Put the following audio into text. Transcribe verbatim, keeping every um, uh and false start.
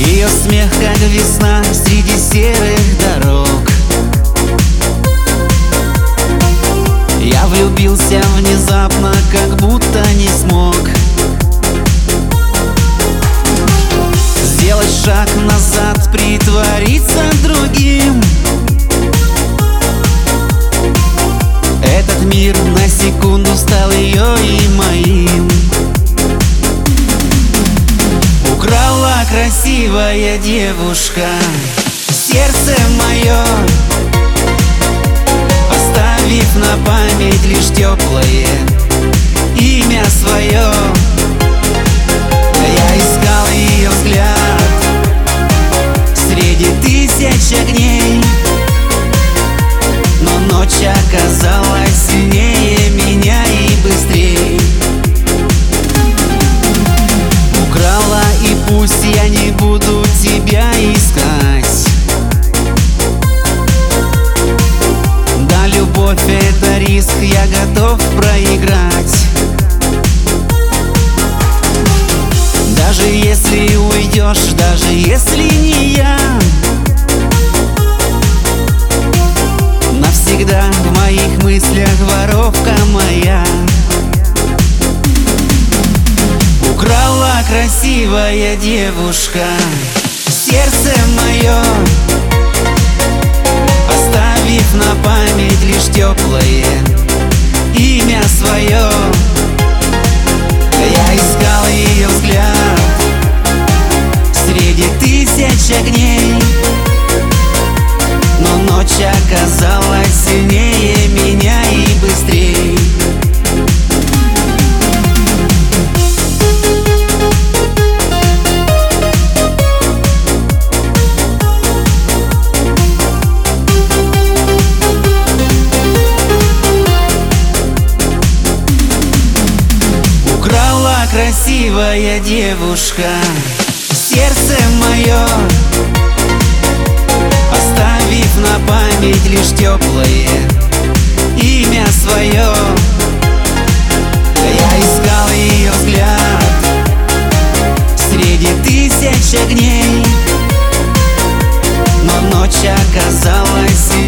Ее смех, как весна среди серых дорог. Я влюбился внезапно, как будто не смог сделать шаг назад, притвориться другим. Этот мир на секунду стал ее и моим. Украла красивая девушка сердце мое, оставив на память лишь теплое имя свое. Я искал ее взгляд среди тысяч огней, но ночь оказалась сильнее меня и быстрей. Украла, и пусть я не буду тебя искать. Да, любовь — это риск, я готов проиграть. Даже если уйдешь, даже если не я, навсегда в моих мыслях воровка моя. Украла красивая девушка сердце мое, оставив на память лишь теплое имя свое. Я искал ее взгляд среди тысяч огней, но ночь оказалась сильнее меня и быстрей. Украла красивая девушка сердце мое, оставив на память лишь теплое имя свое. Я искал ее взгляд среди тысяч огней, но ночь оказалась